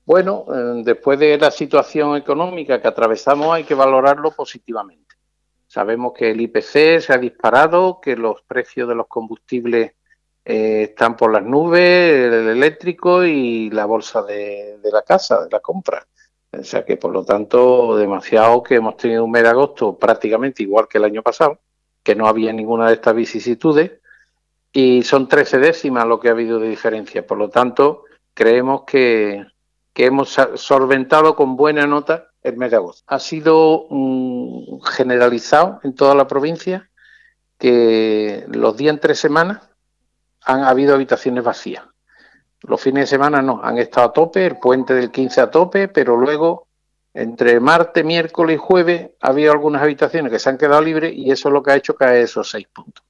Bueno, después de la situación económica que atravesamos hay que valorarlo positivamente. Sabemos que el IPC se ha disparado, que los precios de los combustibles están por las nubes, el eléctrico y la bolsa de la casa, de la compra. O sea que, por lo tanto, demasiado que hemos tenido un mes de agosto prácticamente igual que el año pasado, que no había ninguna de estas vicisitudes, y son 13 décimas lo que ha habido de diferencia. Por lo tanto, creemos que hemos solventado con buena nota el mes de agosto. Ha sido generalizado en toda la provincia que los días entre semanas han habido habitaciones vacías. Los fines de semana no, han estado a tope, el puente del 15 a tope, pero luego entre martes, miércoles y jueves ha habido algunas habitaciones que se han quedado libres y eso es lo que ha hecho caer esos 6 puntos.